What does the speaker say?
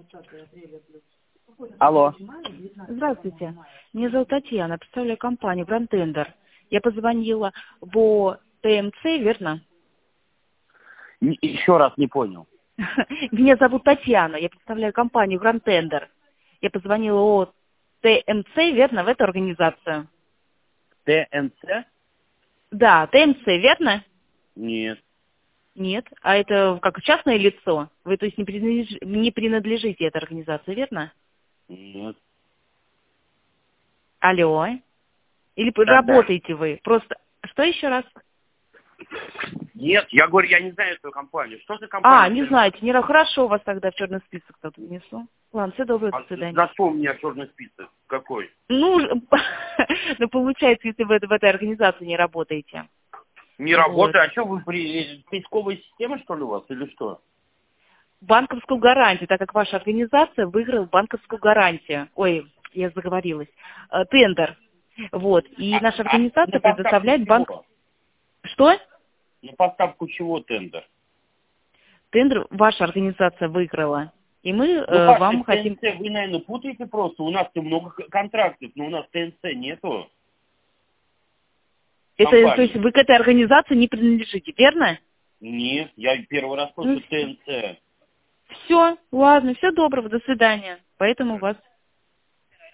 Алло. Здравствуйте. Меня зовут Татьяна, представляю компанию Grand Tender. Я позвонила в ТМЦ, верно? Еще раз не понял. Меня зовут Татьяна, я представляю компанию Grand Tender. Я позвонила о ТМЦ, верно, в эту организацию? ТНЦ? Да, ТМЦ, верно? Нет. Нет. А это как частное лицо? Вы, то есть, не принадлежите этой организации, верно? Нет. Алло. Или Да. работаете вы? Просто... Что еще раз? Нет, я говорю, я не знаю эту компанию. Что за А, компания? не знаете. Хорошо, вас тогда в черный список кто-то внесу. Ладно, все доброе, до свидания. За что у меня черный список? Какой? Ну, ну, получается, если вы в этой организации не работаете. Не Вот. работаю. А что вы при поисковой системе, что ли, у вас, или что? Банковскую гарантию, так как ваша организация выиграла банковскую гарантию. Ой, я заговорилась. Тендер. Вот. И наша На организация поставку предоставляет банк... чего? Что? На поставку чего тендер? Тендер ваша организация выиграла. И мы Ну, Паша, вам хотим... ТНЦ вы, наверное, путаете просто. У нас-то много контрактов, но у нас ТНЦ нету. Это, то есть Компании. вы к этой организации не принадлежите, верно? Нет, я первый раз слышу ТНЦ. Все, ладно, все доброго, до свидания. Поэтому вас